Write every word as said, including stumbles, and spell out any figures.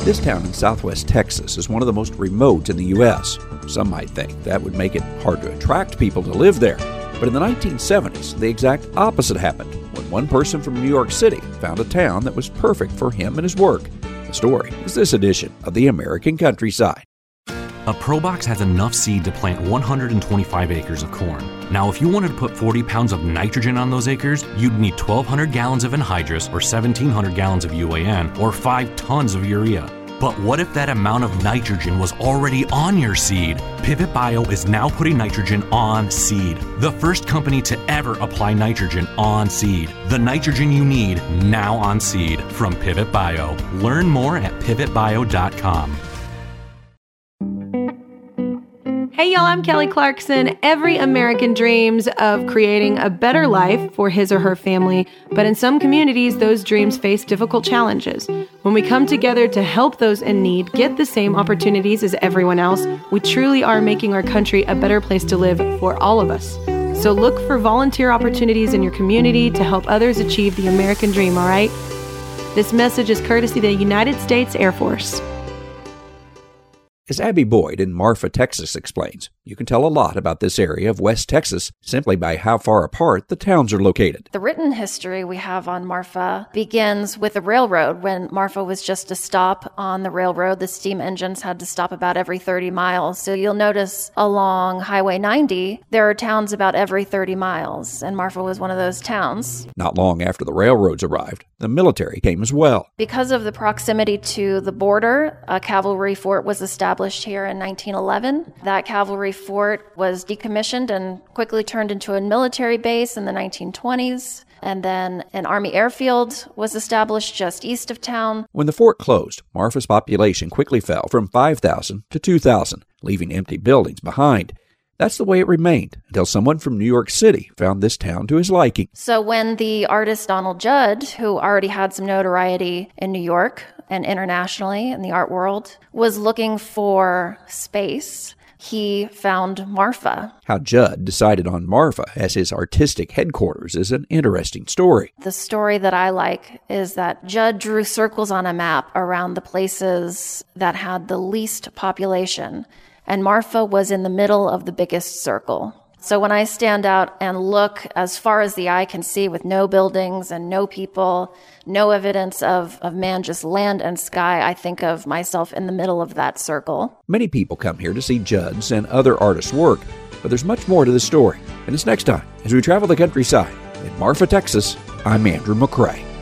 This town in southwest Texas is one of the most remote in the U S Some might think that would make it hard to attract people to live there. But in the nineteen seventies, the exact opposite happened when one person from New York City found a town that was perfect for him and his work. The story is this edition of The American Countryside. A ProBox has enough seed to plant one hundred twenty-five acres of corn. Now, if you wanted to put forty pounds of nitrogen on those acres, you'd need twelve hundred gallons of anhydrous, or seventeen hundred gallons of U A N, or five tons of urea. But what if that amount of nitrogen was already on your seed? Pivot Bio is now putting nitrogen on seed. The first company to ever apply nitrogen on seed. The nitrogen you need now on seed from Pivot Bio. Learn more at pivot bio dot com. Hey y'all, I'm Kelly Clarkson. Every American dreams of creating a better life for his or her family, but in some communities, those dreams face difficult challenges. When we come together to help those in need get the same opportunities as everyone else, we truly are making our country a better place to live for all of us. So look for volunteer opportunities in your community to help others achieve the American dream, all right? This message is courtesy of the United States Air Force. As Abby Boyd in Marfa, Texas explains, you can tell a lot about this area of West Texas simply by how far apart the towns are located. The written history we have on Marfa begins with the railroad. When Marfa was just a stop on the railroad, the steam engines had to stop about every thirty miles. So you'll notice along Highway ninety, there are towns about every thirty miles, and Marfa was one of those towns. Not long after the railroads arrived, the military came as well. Because of the proximity to the border, a cavalry fort was established here in nineteen eleven. That cavalry fort was decommissioned and quickly turned into a military base in the nineteen twenties. And then an Army airfield was established just east of town. When the fort closed, Marfa's population quickly fell from five thousand to two thousand, leaving empty buildings behind. That's the way it remained until someone from New York City found this town to his liking. So when the artist Donald Judd, who already had some notoriety in New York and internationally in the art world, was looking for space, he found Marfa. How Judd decided on Marfa as his artistic headquarters is an interesting story. The story that I like is that Judd drew circles on a map around the places that had the least population, and Marfa was in the middle of the biggest circle. So when I stand out and look as far as the eye can see with no buildings and no people, no evidence of, of man, just land and sky, I think of myself in the middle of that circle. Many people come here to see Judd's and other artists' work, but there's much more to the story. And it's next time as we travel the countryside. In Marfa, Texas, I'm Andrew McCrae.